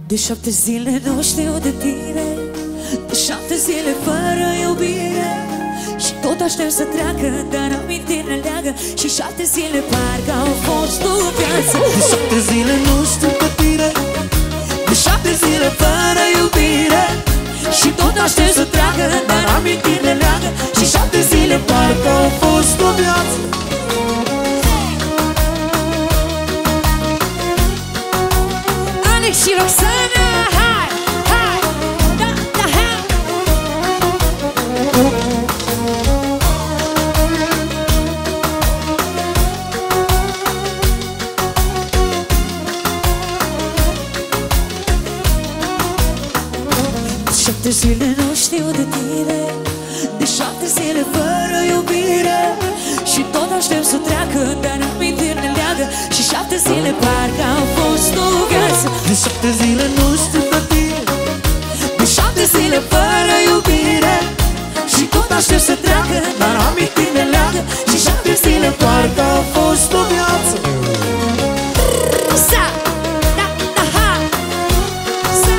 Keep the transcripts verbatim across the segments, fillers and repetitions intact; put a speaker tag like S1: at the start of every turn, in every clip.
S1: De șapte zile nu știu de tine, de șapte zile fără iubire, și tot aștept să treacă, dar amintiri ne leagă, și șapte zile parcă au fost o viață.
S2: De șapte zile nu știu de tine,
S1: de șapte zile fără iubire, și tot aștept să treacă, dar amintiri ne leagă, și șapte zile parcă au fost o viață. Alex și Roxana, hai, hai, da, da, hai. De șapte zile nu știu de tine, de șapte zile fără iubire, și tot aștept să treacă, dar amintiri ne leagă, și șapte zile parcă au fost o viață.
S2: de șapte zile nu știu de tine,
S1: de șapte zile fără iubire, și tot aștept să treacă, dar amintiri ne leagă, și șapte zile parcă au fost o viață. Sa, da, da, ha. Sa.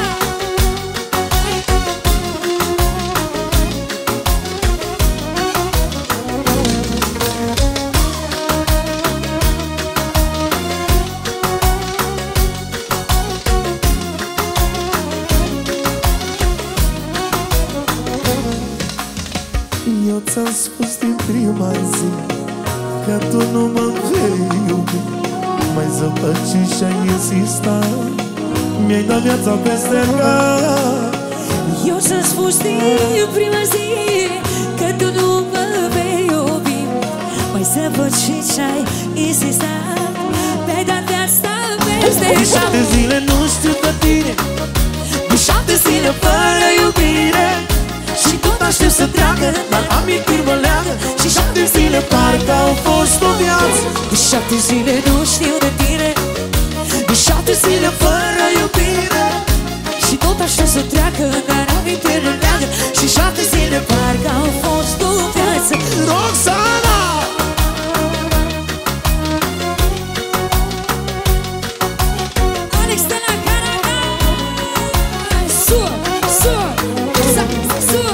S2: eu ți-am spus din prima zi că tu nu mă vei iubi. Mai zăpăcit și-ai insistat, mi-ai dat viața peste cap.
S1: Eu ți-am spus din prima zi că tu nu mă vei iubi. Mai zăpăcit și-ai insistat, mi-ai dat viața peste cap.
S2: De șapte zile nu știu de tine,
S1: de șapte zile fără iubire, și tot aștept să treacă, dar amintiri mă leagă, și șapte zile parcă au fost o viață. De șapte zile nu știu de tine, de șapte zile fără iubire, și tot aștept să treacă, dar amintiri mă leagă, și șapte zile parcă au fost o viață.
S2: Roxana!
S1: Alex de la Canada, sur, sur, sur, sur.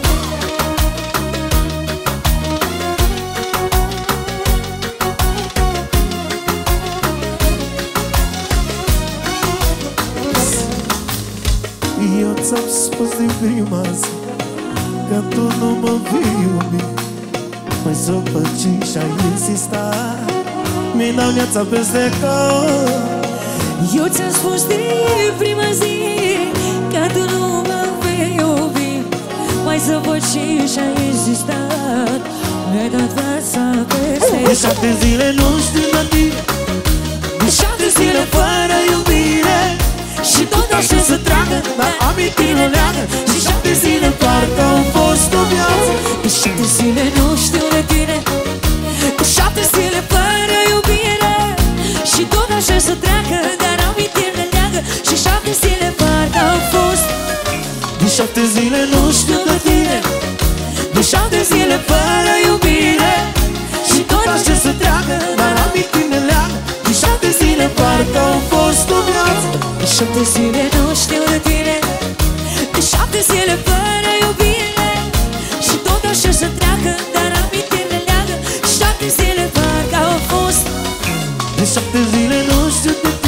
S2: Eu ți-am spus din prima zi că tu nu mă vei iubi. Mai zăpăcit și-ai insistat, mi-ai dat viața peste cap.
S1: Eu ți-am spus din prima zi că tu nu mă vei iubi. Mai zăpăcit și-ai insistat, mi-ai dat viața peste
S2: De șapte zile nu știu de tine,
S1: de șapte zile fără iubire, și tot aștept să treacă, dar amintiri mă leagă, și șapte zile parcă au fost o viață. De șapte zile nu știu de tine, de șapte zile fără iubire, și tot aștept să treacă, dar amintiri ne leagă, și șapte zile parcă au fost.
S2: de șapte zile nu știu de tine,
S1: de șapte zile fără iubire, și tot aștept să treacă, dar amintiri ne leagă, și șapte zile parcă au fost o viață. De șapte zile nu știu de tine, de șapte zile fără iubire, și tot aștept să treacă, dar amintiri ne leagă, și șapte zile parcă au fost.
S2: de șapte zile nu știu de